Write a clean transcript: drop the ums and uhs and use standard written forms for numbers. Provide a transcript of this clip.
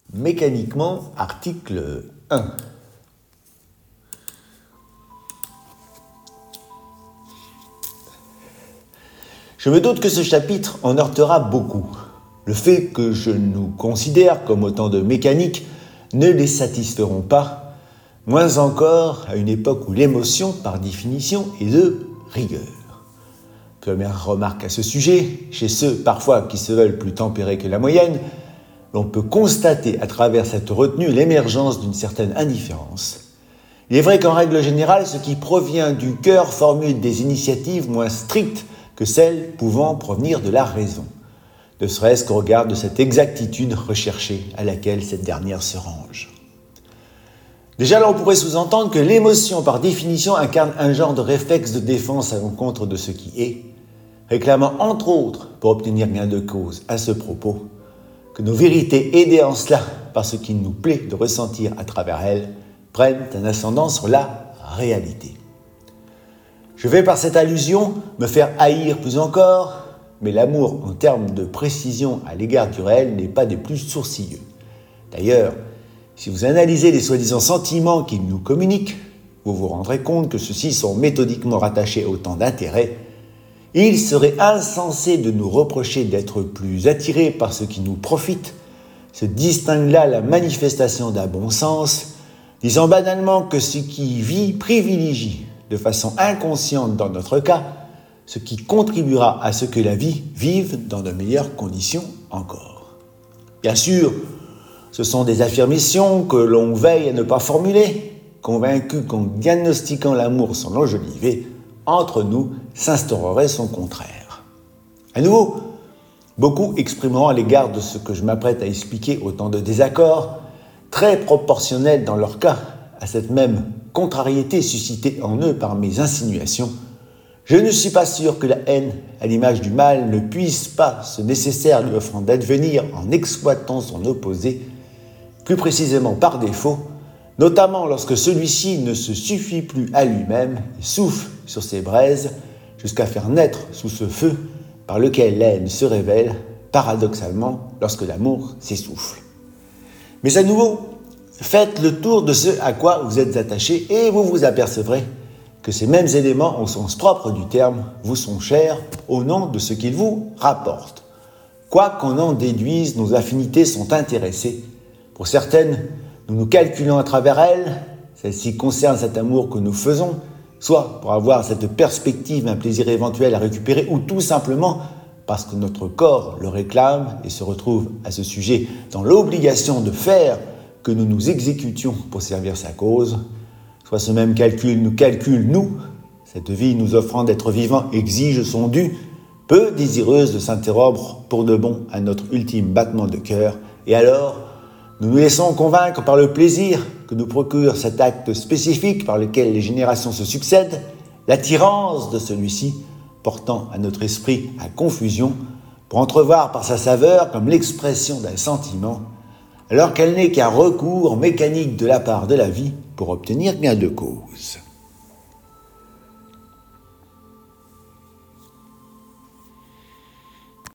Mécaniquement, article 1. Je me doute que ce chapitre en heurtera beaucoup. Le fait que je nous considère comme autant de mécaniques ne les satisferont pas, moins encore à une époque où l'émotion, par définition, est de rigueur. Première remarque à ce sujet, chez ceux parfois qui se veulent plus tempérés que la moyenne, l'on peut constater à travers cette retenue l'émergence d'une certaine indifférence. Il est vrai qu'en règle générale, ce qui provient du cœur formule des initiatives moins strictes que celles pouvant provenir de la raison, ne serait-ce qu'au regard de cette exactitude recherchée à laquelle cette dernière se range. Déjà, l'on pourrait sous-entendre que l'émotion, par définition, incarne un genre de réflexe de défense à l'encontre de ce qui est, réclamant entre autres, pour obtenir gain de cause à ce propos, que nos vérités, aidées en cela par ce qu'il nous plaît de ressentir à travers elles, prennent un ascendant sur la réalité. Je vais par cette allusion me faire haïr plus encore, mais l'amour en termes de précision à l'égard du réel n'est pas des plus sourcilleux. D'ailleurs, si vous analysez les soi-disant sentiments qu'il nous communique, vous vous rendrez compte que ceux-ci sont méthodiquement rattachés au temps d'intérêt. Il serait insensé de nous reprocher d'être plus attirés par ce qui nous profite, se distingue là la manifestation d'un bon sens, disant banalement que ce qui vit privilégie, de façon inconsciente dans notre cas, ce qui contribuera à ce que la vie vive dans de meilleures conditions encore. Bien sûr, ce sont des affirmations que l'on veille à ne pas formuler, convaincus qu'en diagnostiquant l'amour sans l'enjoliver, entre nous s'instaurerait son contraire. À nouveau, beaucoup exprimeront à l'égard de ce que je m'apprête à expliquer autant de désaccords, très proportionnels dans leur cas à cette même contrariété suscitée en eux par mes insinuations. Je ne suis pas sûr que la haine, à l'image du mal, ne puisse pas se nécessaire lui offrant d'advenir en exploitant son opposé, plus précisément par défaut, notamment lorsque celui-ci ne se suffit plus à lui-même et souffle sur ses braises jusqu'à faire naître sous ce feu par lequel la haine se révèle, paradoxalement, lorsque l'amour s'essouffle. Mais à nouveau, faites le tour de ce à quoi vous êtes attaché et vous vous apercevrez que ces mêmes éléments, au sens propre du terme, vous sont chers au nom de ce qu'ils vous rapportent. Quoi qu'on en déduise, nos affinités sont intéressées. Pour certaines, nous nous calculons à travers elles, celles-ci concernent cet amour que nous faisons, soit pour avoir cette perspective d'un plaisir éventuel à récupérer, ou tout simplement parce que notre corps le réclame et se retrouve à ce sujet dans l'obligation de faire que nous nous exécutions pour servir sa cause, soit ce même calcul nous calcule, nous, cette vie nous offrant d'être vivants exige son dû, peu désireuse de s'interrompre pour de bon à notre ultime battement de cœur, et alors nous nous laissons convaincre par le plaisir que nous procure cet acte spécifique par lequel les générations se succèdent, l'attirance de celui-ci portant à notre esprit à confusion pour entrevoir par sa saveur comme l'expression d'un sentiment, alors qu'elle n'est qu'un recours mécanique de la part de la vie pour obtenir gain de cause.